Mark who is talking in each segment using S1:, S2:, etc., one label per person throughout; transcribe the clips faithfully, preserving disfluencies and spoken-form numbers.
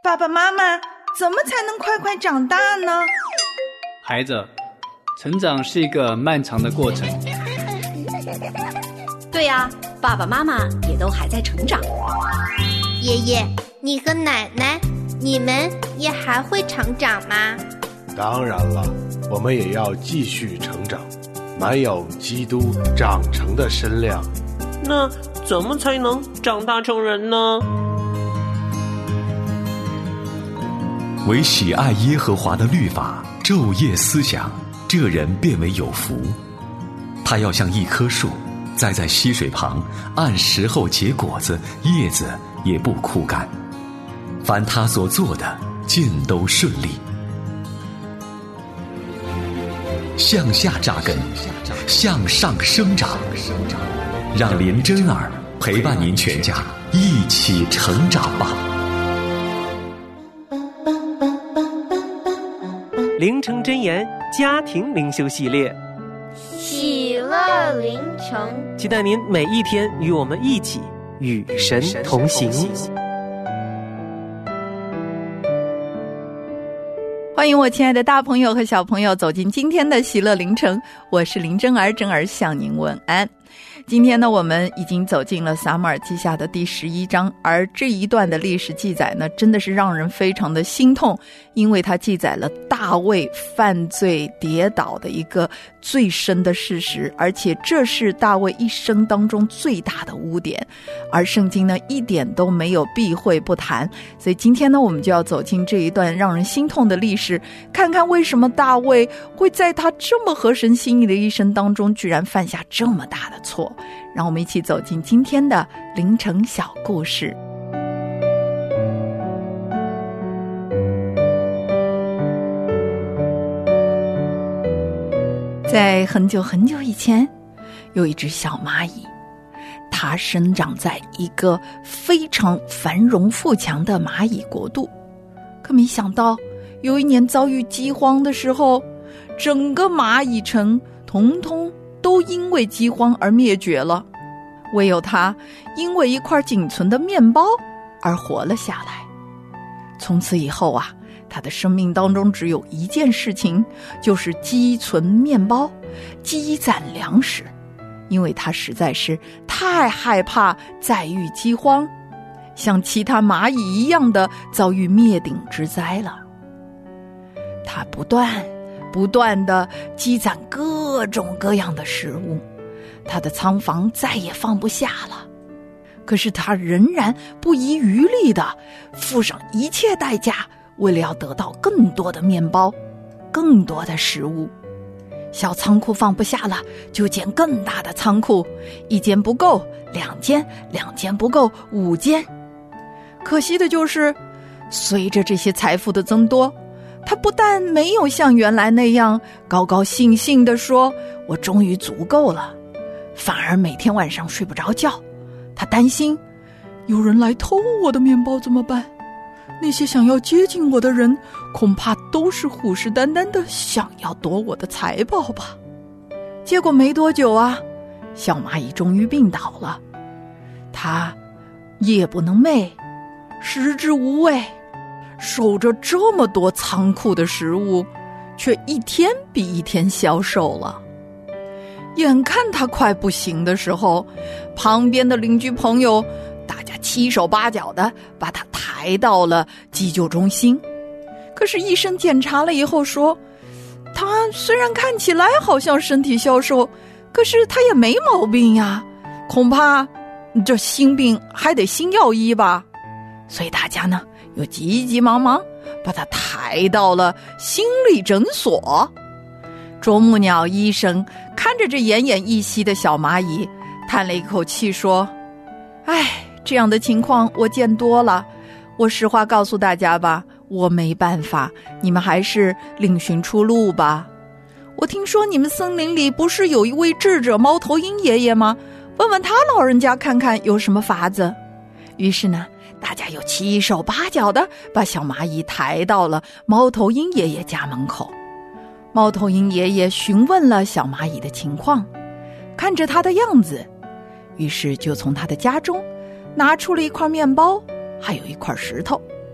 S1: 爸爸妈妈，怎么才能快快长大呢？
S2: 孩子，成长是一个漫长的过程。
S3: 对呀，爸爸妈妈也都还在成长。
S4: 爷爷，你和奶奶，你们也还会成长吗？
S5: 当然了，我们也要继续成长，满有基督长成的身量。
S6: 那怎么才能长大成人呢？
S7: 唯喜爱耶和华的律法，昼夜思想，这人便为有福。他要像一棵树，栽在溪水旁，按时候结果子，叶子也不枯干。凡他所做的，尽都顺利。向下扎根，向上生长，让林真儿陪伴您全家一起成长吧。
S6: 灵城真言家庭灵修系列，
S4: 喜乐灵城，
S6: 期待您每一天与我们一起与神同行。
S1: 欢迎我亲爱的大朋友和小朋友走进今天的喜乐灵城，我是林真儿，真儿向您问安。今天呢，我们已经走进了撒母耳记下的第十一章，而这一段的历史记载呢，真的是让人非常的心痛，因为它记载了大卫犯罪跌倒的一个最深的事实，而且这是大卫一生当中最大的污点，而圣经呢一点都没有避讳不谈。所以今天呢，我们就要走进这一段让人心痛的历史，看看为什么大卫会在他这么合神心意的一生当中居然犯下这么大的错。让我们一起走进今天的灵城小故事。在很久很久以前，有一只小蚂蚁，它生长在一个非常繁荣富强的蚂蚁国度。可没想到有一年遭遇饥荒的时候，整个蚂蚁城统统都因为饥荒而灭绝了，唯有他因为一块仅存的面包而活了下来。从此以后啊，他的生命当中只有一件事情，就是积存面包，积攒粮食，因为他实在是太害怕再遇饥荒，像其他蚂蚁一样的遭遇灭顶之灾了。他不断不断地积攒各种各样的食物，他的仓房再也放不下了。可是他仍然不遗余力地付上一切代价，为了要得到更多的面包，更多的食物。小仓库放不下了，就建更大的仓库，一间不够，两间，两间不够，五间。可惜的就是，随着这些财富的增多，他不但没有像原来那样高高兴兴地说我终于足够了，反而每天晚上睡不着觉。他担心有人来偷我的面包怎么办，那些想要接近我的人恐怕都是虎视眈眈的想要夺我的财宝吧。结果没多久啊，小蚂蚁终于病倒了，它夜不能寐，食之无味，守着这么多仓库的食物，却一天比一天消瘦了。眼看他快不行的时候，旁边的邻居朋友大家七手八脚的把他抬到了急救中心。可是医生检查了以后说，他虽然看起来好像身体消瘦，可是他也没毛病呀，恐怕这心病还得心药医吧。所以大家呢又急急忙忙把他抬到了心理诊所。啄木鸟医生看着这奄奄一息的小蚂蚁，叹了一口气说，哎，这样的情况我见多了，我实话告诉大家吧，我没办法，你们还是另寻出路吧。我听说你们森林里不是有一位智者猫头鹰爷爷吗？问问他老人家看看有什么法子。于是呢，大家又七手八脚的把小蚂蚁抬到了猫头鹰爷爷家门口。猫头鹰爷爷询问了小蚂蚁的情况，看着他的样子，于是就从他的家中拿出了一块面包，还有一块石头。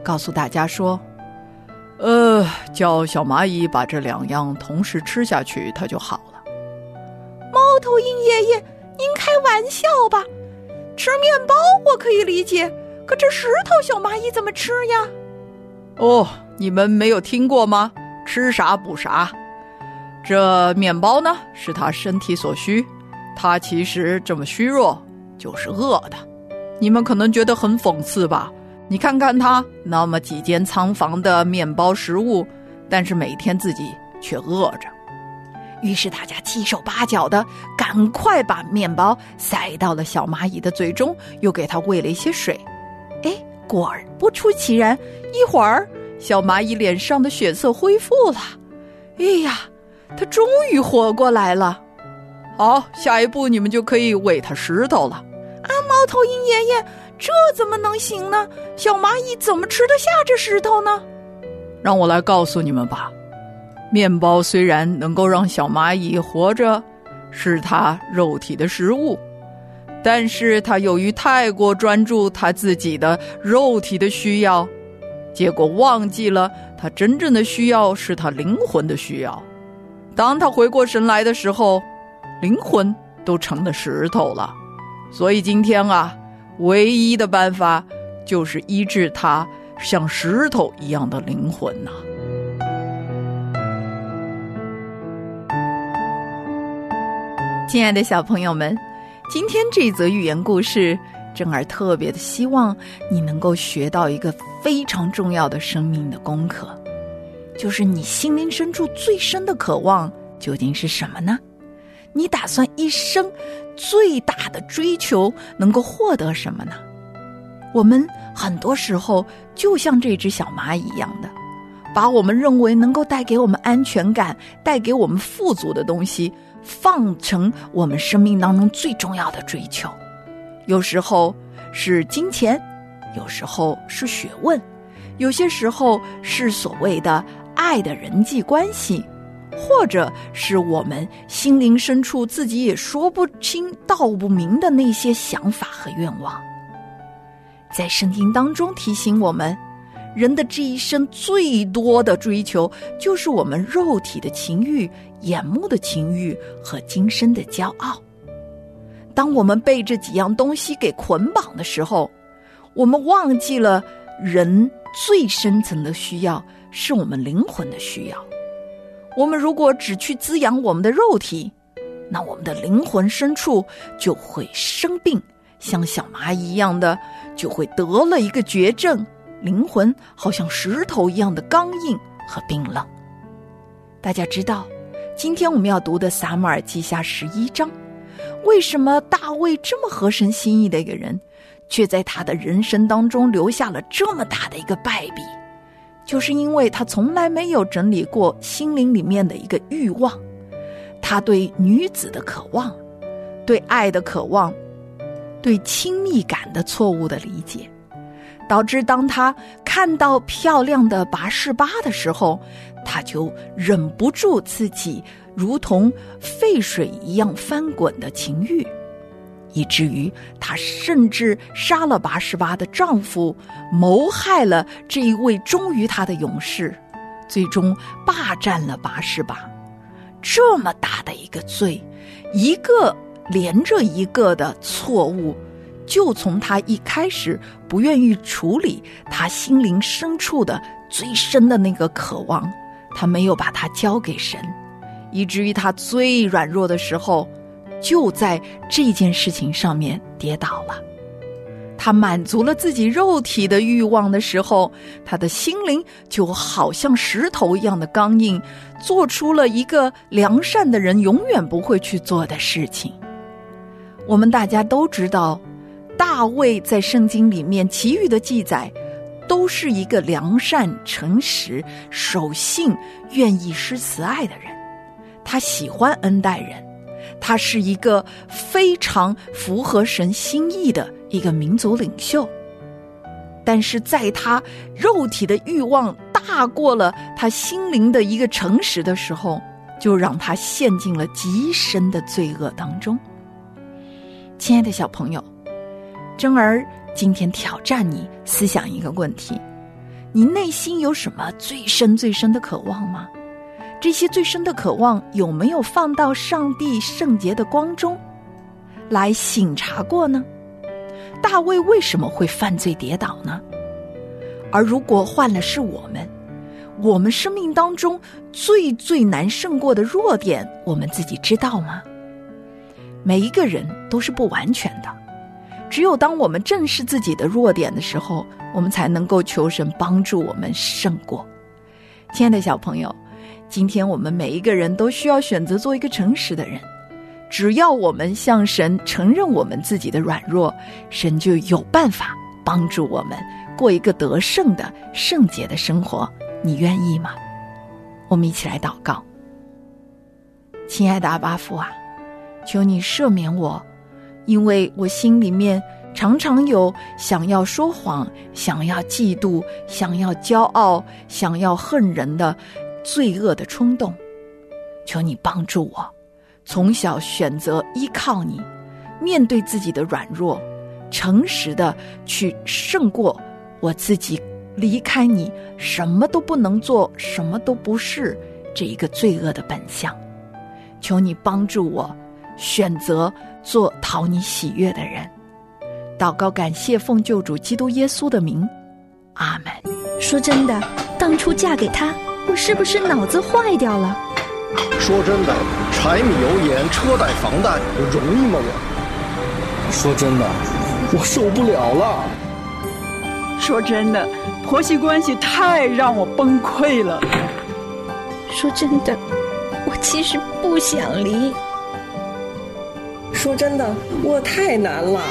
S1: 告诉大家说，呃，叫小蚂蚁把这两样同时吃下去，它就好了。
S8: 猫头鹰爷爷，您开玩笑吧？吃面包我可以理解，可这石头小蚂蚁怎么吃呀？
S1: 哦，你们没有听过吗？吃啥补啥。这面包呢，是它身体所需，它其实这么虚弱，就是饿的。你们可能觉得很讽刺吧？你看看它那么几间仓房的面包食物，但是每天自己却饿着。于是大家七手八脚的赶快把面包塞到了小蚂蚁的嘴中，又给它喂了一些水。哎，果不出其然，一会儿小蚂蚁脸上的血色恢复了。哎呀，它终于活过来了。好，下一步你们就可以喂它石头了。
S8: 啊，猫头鹰爷爷，这怎么能行呢？小蚂蚁怎么吃得下这石头呢？
S1: 让我来告诉你们吧。面包虽然能够让小蚂蚁活着，是它肉体的食物，但是它由于太过专注它自己的肉体的需要，结果忘记了它真正的需要是它灵魂的需要。当它回过神来的时候，灵魂都成了石头了。所以今天啊，唯一的办法就是医治它像石头一样的灵魂呐、啊。亲爱的小朋友们，今天这则寓言故事，珍儿特别的希望你能够学到一个非常重要的生命的功课，就是你心灵深处最深的渴望究竟是什么呢？你打算一生最大的追求能够获得什么呢？我们很多时候就像这只小蚂蚁一样的，把我们认为能够带给我们安全感、带给我们富足的东西放成我们生命当中最重要的追求。有时候是金钱，有时候是学问，有些时候是所谓的爱的人际关系，或者是我们心灵深处自己也说不清道不明的那些想法和愿望。在圣经当中提醒我们，人的这一生最多的追求就是我们肉体的情欲、眼目的情欲和今生的骄傲。当我们被这几样东西给捆绑的时候，我们忘记了人最深层的需要是我们灵魂的需要。我们如果只去滋养我们的肉体，那我们的灵魂深处就会生病，像小蚂蚁一样的就会得了一个绝症，灵魂好像石头一样的刚硬和冰冷。大家知道今天我们要读的撒母耳记下十一章，为什么大卫这么合神心意的一个人，却在他的人生当中留下了这么大的一个败笔？就是因为他从来没有整理过心灵里面的一个欲望，他对女子的渴望，对爱的渴望，对亲密感的错误的理解，导致当他看到漂亮的拔示巴的时候，他就忍不住自己如同沸水一样翻滚的情欲，以至于他甚至杀了拔示巴的丈夫，谋害了这一位忠于他的勇士，最终霸占了拔示巴。这么大的一个罪，一个连着一个的错误，就从他一开始不愿意处理他心灵深处的最深的那个渴望，他没有把它交给神，以至于他最软弱的时候就在这件事情上面跌倒了。他满足了自己肉体的欲望的时候，他的心灵就好像石头一样的刚硬，做出了一个良善的人永远不会去做的事情。我们大家都知道，大卫在圣经里面其余的记载都是一个良善、诚实、守信、愿意施慈爱的人，他喜欢恩待人，他是一个非常符合神心意的一个民族领袖。但是在他肉体的欲望大过了他心灵的一个诚实的时候，就让他陷进了极深的罪恶当中。亲爱的小朋友，珍儿今天挑战你思想一个问题， 你内心有什么最深最深的渴望吗？这些最深的渴望有没有放到上帝圣洁的光中来省察过呢？大卫为什么会犯罪跌倒呢？而如果换了是我们，我们生命当中最最难胜过的弱点，我们自己知道吗？每一个人都是不完全的，只有当我们正视自己的弱点的时候，我们才能够求神帮助我们胜过。亲爱的小朋友，今天我们每一个人都需要选择做一个诚实的人，只要我们向神承认我们自己的软弱，神就有办法帮助我们过一个得胜的圣洁的生活。你愿意吗？我们一起来祷告。亲爱的阿爸父啊，求你赦免我，因为我心里面常常有想要说谎、想要嫉妒、想要骄傲、想要恨人的罪恶的冲动。求你帮助我，从小选择依靠你，面对自己的软弱，诚实的去胜过我自己离开你什么都不能做，什么都不是这一个罪恶的本相。求你帮助我选择做讨你喜悦的人。祷告感谢奉救主基督耶稣的名，阿们。
S9: 说真的，当初嫁给他，我是不是脑子坏掉了？
S10: 说真的，柴米油盐车贷房贷容易吗我？说真的，我受不了了。
S11: 说真的，婆媳关系太让我崩溃了。
S9: 说真的，我其实不想离。
S12: 说真的，我太难了。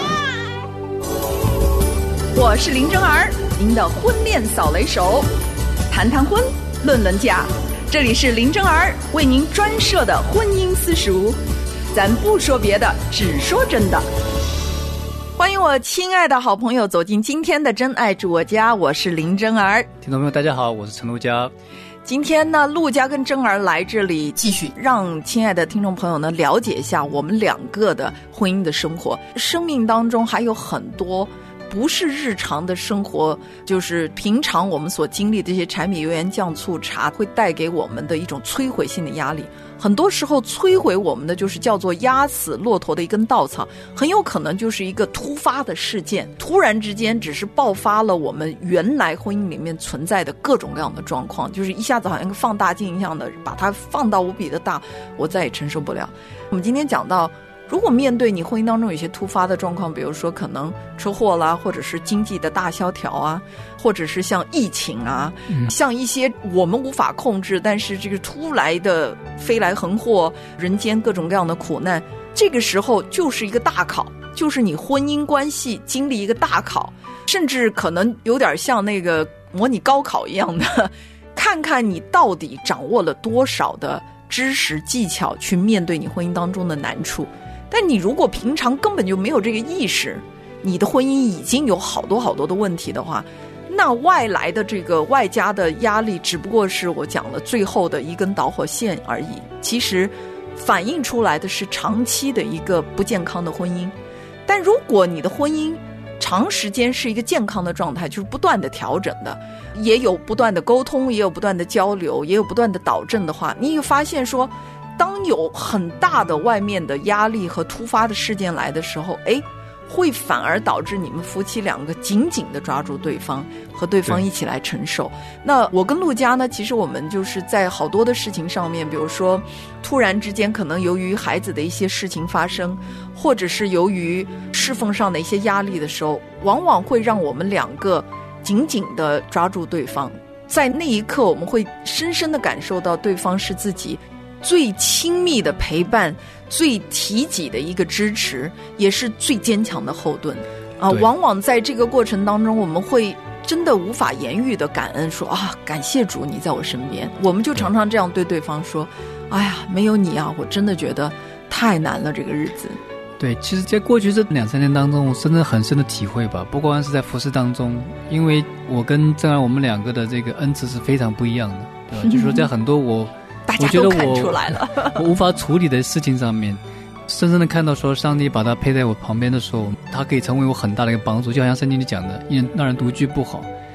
S8: 我是林真儿，您的婚恋扫雷手，谈谈婚，论论嫁，这里是林真儿为您专设的婚姻私塾，咱不说别的，只说真的。欢迎我亲爱的好朋友走进今天的真爱住我家，我是林真儿。
S2: 听众朋友大家好，我是陈陆佳。
S8: 今天呢，陆佳跟真儿来这里继续让亲爱的听众朋友呢了解一下我们两个的婚姻的生活。生命当中还有很多不是日常的生活，就是平常我们所经历的这些柴米油盐酱醋茶会带给我们的一种摧毁性的压力。很多时候摧毁我们的就是叫做压死骆驼的一根稻草，很有可能就是一个突发的事件，突然之间只是爆发了我们原来婚姻里面存在的各种各样的状况，就是一下子好像个放大镜一样的把它放到无比的大，我再也承受不了。我们今天讲到，如果面对你婚姻当中有些突发的状况，比如说可能车祸啦，或者是经济的大萧条啊，或者是像疫情啊、嗯、像一些我们无法控制但是这个突来的飞来横祸，人间各种各样的苦难，这个时候就是一个大考，就是你婚姻关系经历一个大考，甚至可能有点像那个模拟高考一样的，看看你到底掌握了多少的知识技巧去面对你婚姻当中的难处。但你如果平常根本就没有这个意识，你的婚姻已经有好多好多的问题的话，那外来的这个外加的压力只不过是我讲的最后的一根导火线而已，其实反映出来的是长期的一个不健康的婚姻。但如果你的婚姻长时间是一个健康的状态，就是不断的调整的，也有不断的沟通，也有不断的交流，也有不断的导正的话，你会发现说，当有很大的外面的压力和突发的事件来的时候，哎，会反而导致你们夫妻两个紧紧的抓住对方，和对方一起来承受。那我跟陆佳呢，其实我们就是在好多的事情上面，比如说突然之间可能由于孩子的一些事情发生，或者是由于侍奉上的一些压力的时候，往往会让我们两个紧紧的抓住对方。在那一刻，我们会深深的感受到对方是自己最亲密的陪伴，最体己的一个支持，也是最坚强的后盾啊！往往在这个过程当中，我们会真的无法言喻的感恩，说啊，感谢主你在我身边。我们就常常这样对对方说，哎呀，没有你啊，我真的觉得太难了这个日子。
S2: 对，其实在过去这两三年当中，我真的很深的体会吧，不光是在服事当中，因为我跟正儿我们两个的这个恩赐是非常不一样的，对吧？就是说在很多我
S8: 大家都看出来了，
S2: 我无法处理的事情上面，深深的看到说上帝把他配在我旁边的时候，他可以成为我很大的一个帮助，就好像圣经里讲的，一人让人独居不好。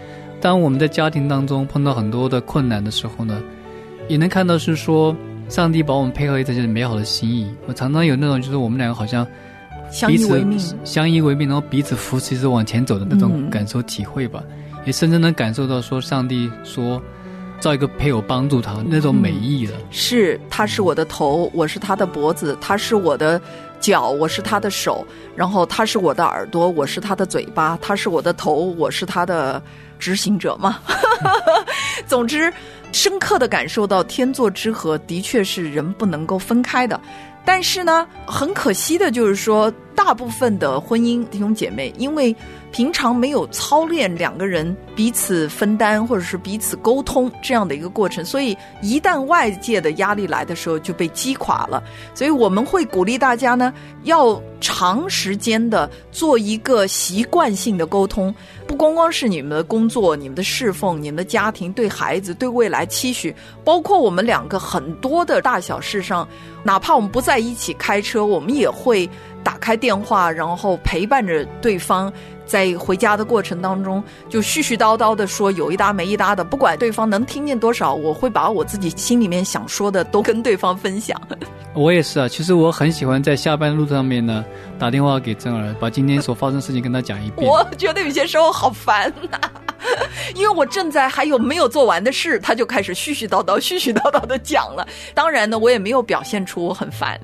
S2: 当我们在家庭当中碰到很多的困难的时候呢，也能看到是说上帝把我们配合在这美好的心意。我常常有那种就是我们两个好像
S8: 相依为命，
S2: 相依为命，然后彼此扶持着往前走的那种感受体会吧、嗯、也深深能感受到说上帝说造一个配偶帮助他那种美意了、嗯、
S8: 是他是我的头，我是他的脖子，他是我的脚，我是他的手，然后他是我的耳朵，我是他的嘴巴，他是我的头，我是他的执行者嘛。总之深刻地感受到天作之合的确是人不能够分开的。但是呢，很可惜的就是说，大部分的婚姻弟兄姐妹因为平常没有操练两个人彼此分担或者是彼此沟通这样的一个过程，所以一旦外界的压力来的时候就被击垮了。所以我们会鼓励大家呢，要长时间的做一个习惯性的沟通，不光光是你们的工作、你们的侍奉、你们的家庭、对孩子、对未来期许，包括我们两个很多的大小事上，哪怕我们不在一起开车，我们也会打开电话，然后陪伴着对方，在回家的过程当中就絮絮叨叨的说有一搭没一搭的，不管对方能听见多少，我会把我自己心里面想说的都跟对方分享。
S2: 我也是啊，其实我很喜欢在下班的路上面呢打电话给珍儿，把今天所发生的事情跟他讲一遍。
S8: 我觉得有些时候好烦啊，因为我正在还有没有做完的事，他就开始絮絮叨叨絮絮叨叨的讲了。当然呢，我也没有表现出我很烦。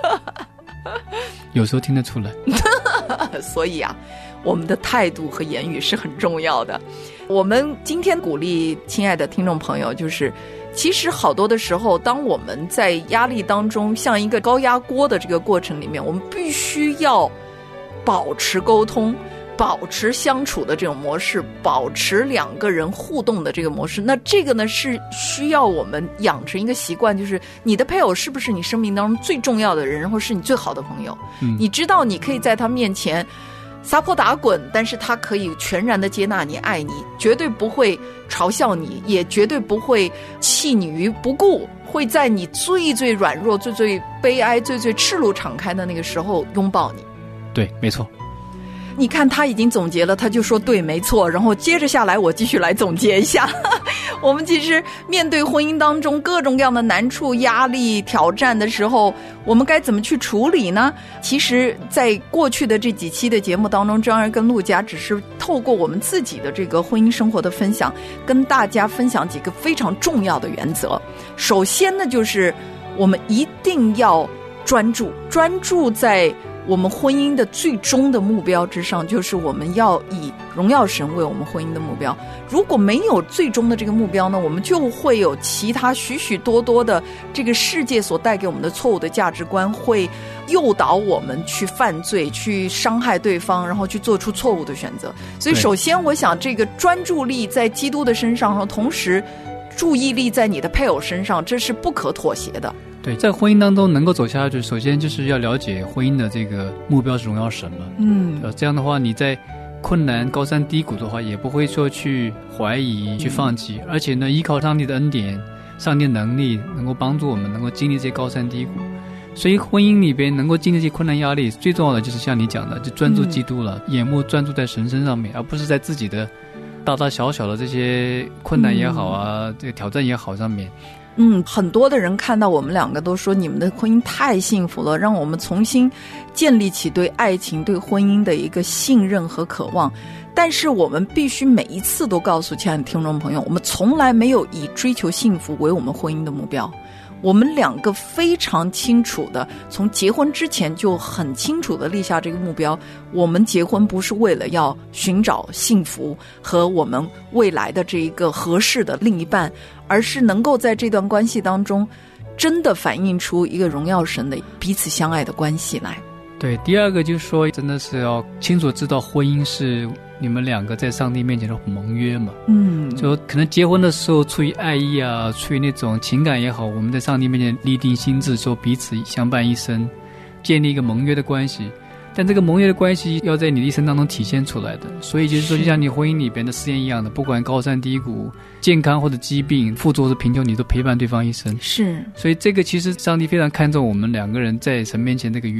S2: 有时候听得出来。
S8: 所以啊，我们的态度和言语是很重要的。我们今天鼓励亲爱的听众朋友，就是其实好多的时候，当我们在压力当中像一个高压锅的这个过程里面，我们必须要保持沟通，保持相处的这种模式，保持两个人互动的这个模式。那这个呢，是需要我们养成一个习惯，就是你的配偶是不是你生命当中最重要的人，然后是你最好的朋友、嗯、你知道你可以在他面前撒泼打滚，但是他可以全然的接纳你，爱你，绝对不会嘲笑你，也绝对不会弃你于不顾，会在你最最软弱、最最悲哀、最最赤露敞开的那个时候拥抱你。
S2: 对，没错。
S8: 你看他已经总结了，他就说对没错，然后接着下来我继续来总结一下。我们其实面对婚姻当中各种各样的难处、压力、挑战的时候，我们该怎么去处理呢？其实在过去的这几期的节目当中，张儿跟陆家只是透过我们自己的这个婚姻生活的分享，跟大家分享几个非常重要的原则。首先呢，就是我们一定要专注专注在我们婚姻的最终的目标之上，就是我们要以荣耀神为我们婚姻的目标。如果没有最终的这个目标呢，我们就会有其他许许多多的这个世界所带给我们的错误的价值观，会诱导我们去犯罪，去伤害对方，然后去做出错误的选择。所以首先我想这个专注力在基督的身上，然后同时注意力在你的配偶身上，这是不可妥协的。
S2: 对，在婚姻当中能够走下去，首先就是要了解婚姻的这个目标是荣耀神嘛。嗯，这样的话，你在困难、高山低谷的话，也不会说去怀疑、去放弃，而且呢，依靠上帝的恩典、上帝的能力，能够帮助我们能够经历这些高山低谷。所以婚姻里边能够经历这些困难压力，最重要的就是像你讲的，就专注基督了，嗯、眼目专注在神身上面，而不是在自己的大大小小的这些困难也好啊，嗯、这个挑战也好上面。
S8: 嗯，很多的人看到我们两个都说你们的婚姻太幸福了，让我们重新建立起对爱情、对婚姻的一个信任和渴望。但是我们必须每一次都告诉亲爱的听众朋友，我们从来没有以追求幸福为我们婚姻的目标。我们两个非常清楚的，从结婚之前就很清楚的立下这个目标，我们结婚不是为了要寻找幸福和我们未来的这一个合适的另一半，而是能够在这段关系当中真的反映出一个荣耀神的彼此相爱的关系来。
S2: 对，第二个就是说真的是要清楚知道婚姻是你们两个在上帝面前的盟约嘛。嗯，就可能结婚的时候出于爱意啊，出于那种情感也好，我们在上帝面前立定心志，说彼此相伴一生，建立一个盟约的关系。但这个盟约的关系要在你的一生当中体现出来的，所以就是说就像你婚姻里边的誓言一样的，不管高山低谷、健康或者疾病、富足或者贫穷，你都陪伴对方一生。
S8: 是，
S2: 所以这个其实上帝非常看重我们两个人在神面前这个约，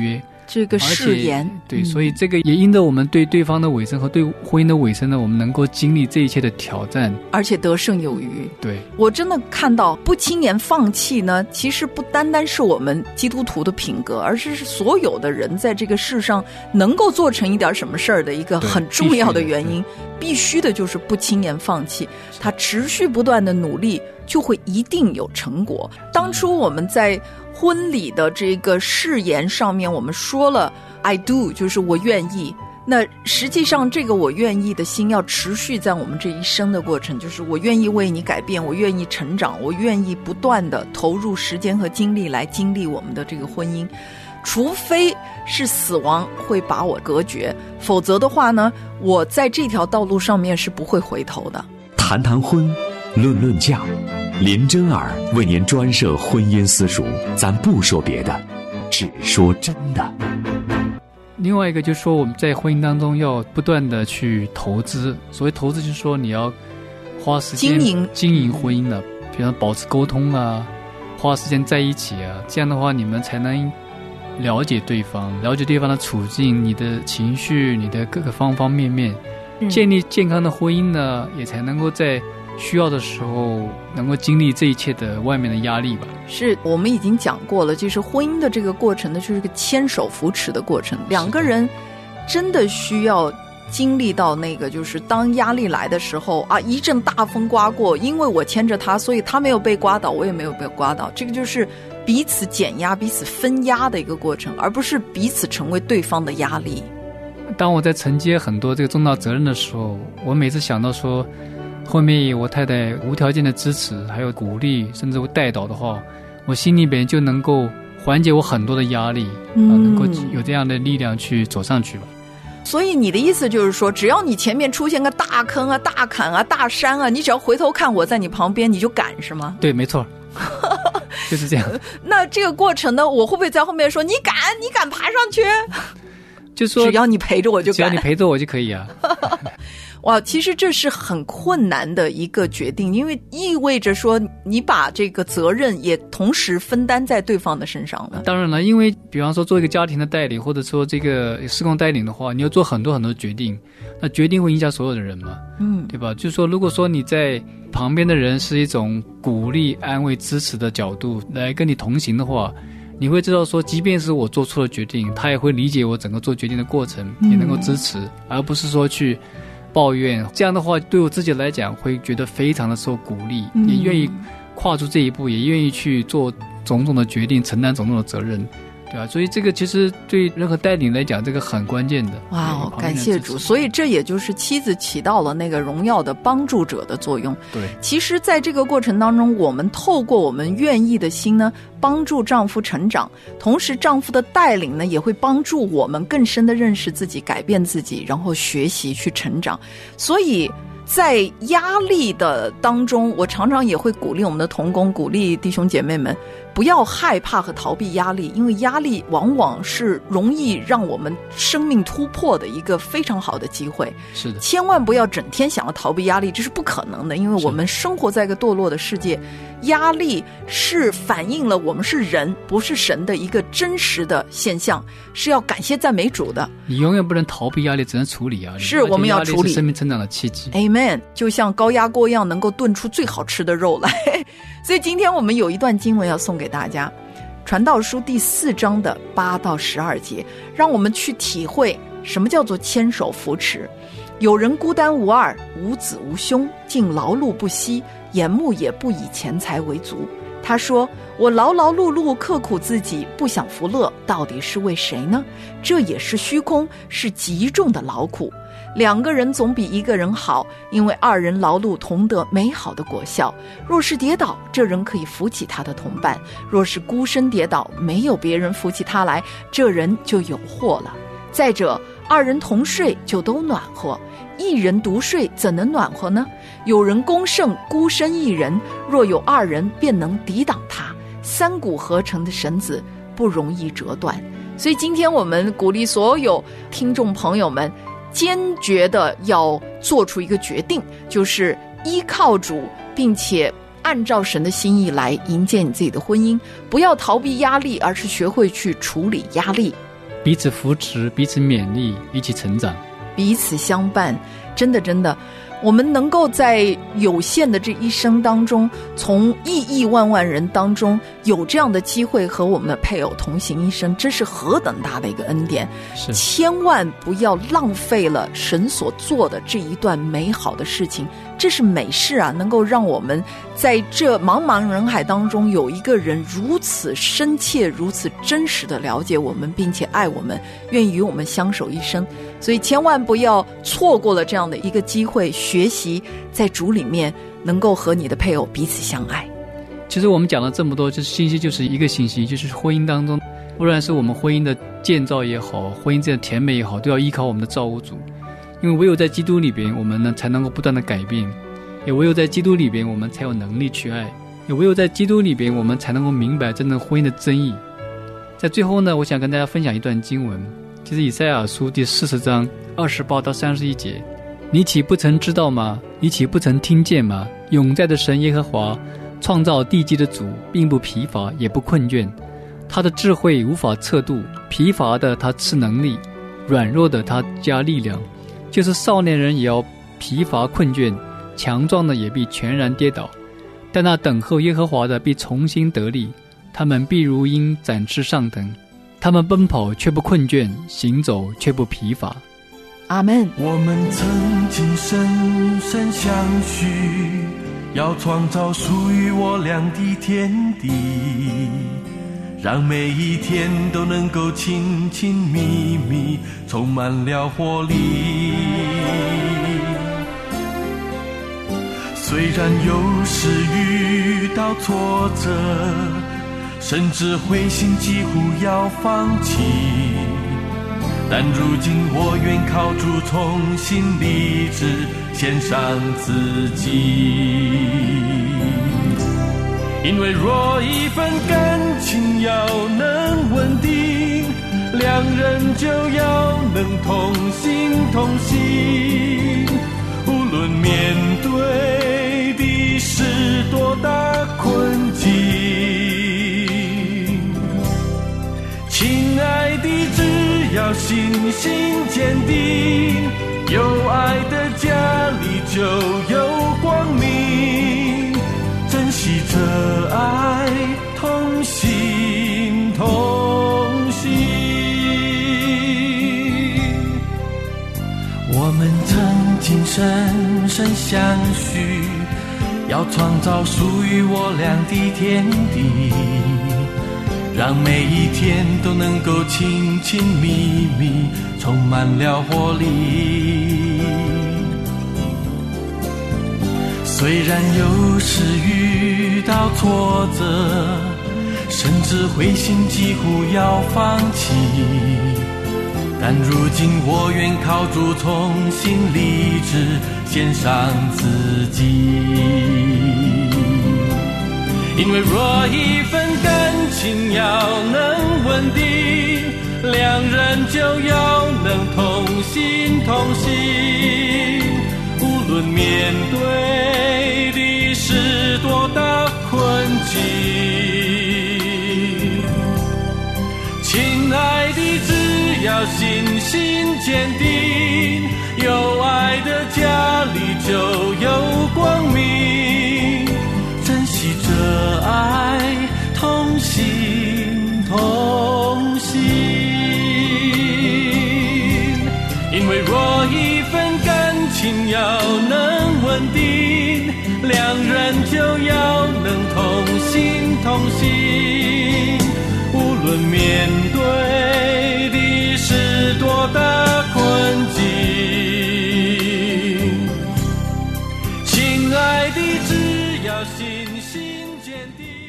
S8: 这个誓言。
S2: 对、嗯，所以这个也因着我们对对方的委身和对婚姻的委身呢，我们能够经历这一切的挑战，
S8: 而且得胜有余。
S2: 对，
S8: 我真的看到不轻言放弃呢，其实不单单是我们基督徒的品格，而是所有的人在这个世上能够做成一点什么事儿的一个很重要的原因，必须的就是不轻言放弃，他持续不断的努力就会一定有成果。当初我们在婚礼的这个誓言上面我们说了 I do， 就是我愿意，那实际上这个我愿意的心要持续在我们这一生的过程，就是我愿意为你改变，我愿意成长，我愿意不断的投入时间和精力来经历我们的这个婚姻，除非是死亡会把我隔绝，否则的话呢，我在这条道路上面是不会回头的。
S7: 谈谈婚，论论嫁，林真儿为您专设婚姻私塾，咱不说别的，只说真的。
S2: 另外一个就是说，我们在婚姻当中要不断的去投资，所谓投资就是说你要花时间
S8: 经营
S2: 经营婚姻的，比方保持沟通啊，花时间在一起啊，这样的话你们才能了解对方，了解对方的处境，你的情绪，你的各个方方面面，嗯、建立健康的婚姻呢，也才能够在需要的时候能够经历这一切的外面的压力吧。
S8: 是我们已经讲过了，就是婚姻的这个过程呢，就是个牵手扶持的过程，两个人真的需要经历到那个，就是当压力来的时候啊，一阵大风刮过，因为我牵着他，所以他没有被刮倒，我也没有被刮倒，这个就是彼此减压彼此分压的一个过程，而不是彼此成为对方的压力。
S2: 当我在承接很多这个重大责任的时候，我每次想到说后面我太太无条件的支持还有鼓励甚至会带导的话，我心里边就能够缓解我很多的压力、嗯啊、能够有这样的力量去走上去吧。
S8: 所以你的意思就是说，只要你前面出现个大坑啊大坎啊大山啊，你只要回头看我在你旁边，你就赶是吗？
S2: 对，没错就是这样。
S8: 那这个过程呢，我会不会在后面说你敢你敢爬上去，
S2: 就说
S8: 只要你陪着我就敢，
S2: 只要你陪着我就可以啊
S8: 哇，其实这是很困难的一个决定，因为意味着说你把这个责任也同时分担在对方的身上了。
S2: 当然了，因为比方说做一个家庭的带领，或者说这个事工带领的话，你要做很多很多决定，那决定会影响所有的人嘛，嗯，对吧？就是说如果说你在旁边的人是一种鼓励安慰支持的角度来跟你同行的话，你会知道说即便是我做错了决定，他也会理解我整个做决定的过程、嗯、也能够支持，而不是说去抱怨。这样的话对我自己来讲会觉得非常的受鼓励、嗯、也愿意跨出这一步，也愿意去做种种的决定，承担种种的责任，对啊，所以这个其实对任何带领来讲这个很关键的。
S8: 哇哦，感谢主。所以这也就是妻子起到了那个荣耀的帮助者的作用。
S2: 对，
S8: 其实在这个过程当中，我们透过我们愿意的心呢，帮助丈夫成长，同时丈夫的带领呢也会帮助我们更深的认识自己，改变自己，然后学习去成长。所以在压力的当中，我常常也会鼓励我们的同工，鼓励弟兄姐妹们不要害怕和逃避压力，因为压力往往是容易让我们生命突破的一个非常好的机会。
S2: 是的，
S8: 千万不要整天想要逃避压力，这是不可能的，因为我们生活在一个堕落的世界，压力是反映了我们是人不是神的一个真实的现象，是要感谢赞美主的。
S2: 你永远不能逃避压力，只能处理压力。
S8: 是，我们要处理，
S2: 是生命成长的契机。
S8: Amen， 就像高压锅一样，能够炖出最好吃的肉来所以今天我们有一段经文要送给大家，传道书第四章的八到十二节，让我们去体会什么叫做牵手扶持。有人孤单无二，无子无兄，竟劳碌不息，眼目也不以钱财为足。他说，我劳劳碌碌，刻苦自己，不享福乐，到底是为谁呢？这也是虚空，是极重的劳苦。两个人总比一个人好，因为二人劳碌同得美好的果效。若是跌倒，这人可以扶起他的同伴；若是孤身跌倒，没有别人扶起他来，这人就有祸了。再者，二人同睡就都暖和，一人独睡怎能暖和呢？有人攻胜孤身一人，若有二人便能抵挡他。三股合成的绳子不容易折断。所以今天我们鼓励所有听众朋友们坚决的要做出一个决定，就是依靠主，并且按照神的心意来迎接你自己的婚姻，不要逃避压力，而是学会去处理压力。
S2: 彼此扶持，彼此勉励，一起成长，
S8: 彼此相伴。真的真的，我们能够在有限的这一生当中，从亿亿万万人当中有这样的机会和我们的配偶同行一生，这是何等大的一个恩典。
S2: 是，
S8: 千万不要浪费了神所做的这一段美好的事情，这是美事啊，能够让我们在这茫茫人海当中有一个人如此深切如此真实的了解我们，并且爱我们，愿意与我们相守一生。所以千万不要错过了这样的一个机会，学习在主里面能够和你的配偶彼此相爱。
S2: 其实我们讲了这么多，就是信息就是一个信息，就是婚姻当中，不然是我们婚姻的建造也好，婚姻这样甜美也好，都要依靠我们的造物主。因为唯有在基督里边，我们呢才能够不断的改变，也唯有在基督里边，我们才有能力去爱，也唯有在基督里边，我们才能够明白真正婚姻的真意。在最后呢，我想跟大家分享一段经文，就是以赛亚书第四十章二十八到三十一节。你岂不曾知道吗？你岂不曾听见吗？永在的神耶和华，创造地基的主，并不疲乏也不困倦，他的智慧无法测度，疲乏的他赐能力，软弱的他加力量。就是少年人也要疲乏困倦，强壮的也必全然跌倒，但那等候耶和华的必重新得力，他们必如鹰展翅上腾，他们奔跑却不困倦，行走却不疲乏。
S8: 阿们。
S13: 我们曾经深深相许，要创造属于我俩的天地，让每一天都能够亲亲密密，充满了活力。虽然有时遇到挫折，甚至灰心几乎要放弃，但如今我愿靠主重新立志，献上自己。因为若一份感情要能稳定，两人就要能同心同行，无论面对的是多大困境。亲爱的，只要信心坚定，有爱的家里就有光明，珍惜这爱，同心同行。我们曾经深深相许，要创造属于我俩的天地，让每一天都能够亲亲密密，充满了活力。虽然有时遇到挫折，甚至灰心几乎要放弃，但如今我愿靠主重新立志，献上自己。因为若一份感情要能稳定，两人就要能同心同行，无论面对的是多大困境。亲爱的，只要信心坚定，有爱的家里就有光明，珍惜这爱，同心同行。因为若一份感情要能稳定，两人就要能同心同行，无论面对的是多大困境。亲爱的，只要信心坚定。